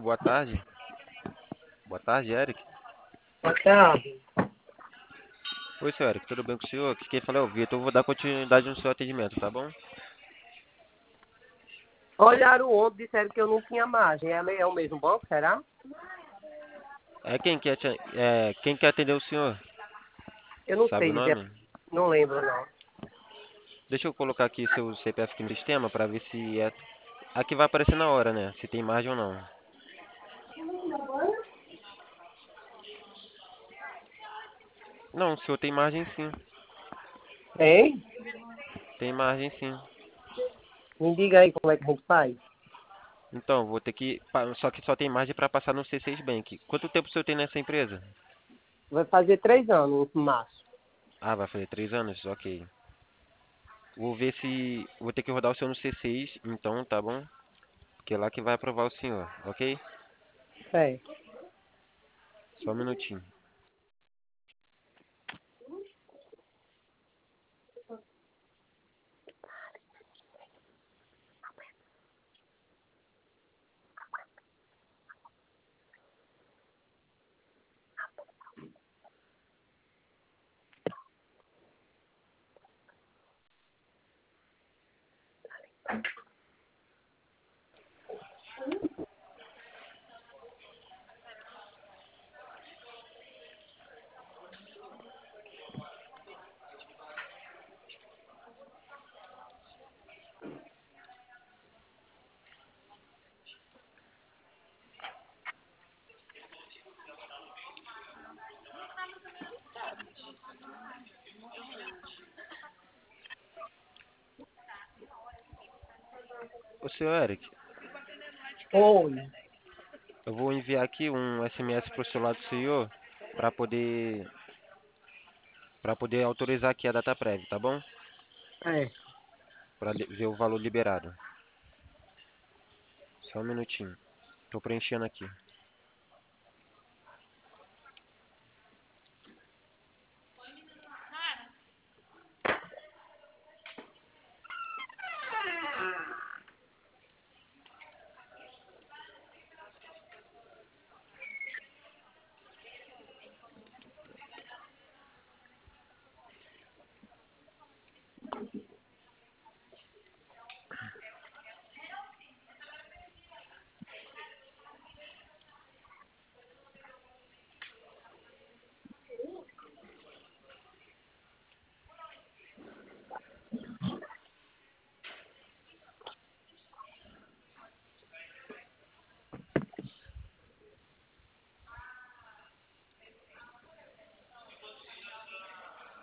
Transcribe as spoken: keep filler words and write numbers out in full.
boa tarde. Boa tarde, Eric. Boa tarde. Oi, senhor Eric, tudo bem com o senhor? Aqui quem fala é o Vitor. Eu vou dar continuidade no seu atendimento, tá bom? Olharam ontem, disseram que eu não tinha margem. É é o mesmo banco, será? É quem quer, te- é, quem quer atender o senhor? Eu não Sabe o sei dizer. nome? Não lembro, não. Deixa eu colocar aqui seu C P F aqui no sistema pra ver se é... Aqui vai aparecer na hora, né? Se tem margem ou não. Não, o senhor tem margem sim. Hein? Tem margem sim. Me diga aí como é que a gente faz. Então, vou ter que... pa- Só que só tem margem pra passar no C seis Bank. Quanto tempo o senhor tem nessa empresa? Vai fazer três anos em março. Ah, vai fazer três anos? Ok. Vou ver se... Vou ter que rodar o senhor no C seis, então, tá bom? Porque é lá que vai aprovar o senhor, ok? Certo. Só um minutinho. Ô, senhor Eric, Oi. eu vou enviar aqui um S M S pro celular do senhor para poder para poder autorizar aqui a data prévia, tá bom? É. Para ver o valor liberado. Só um minutinho. Tô preenchendo aqui.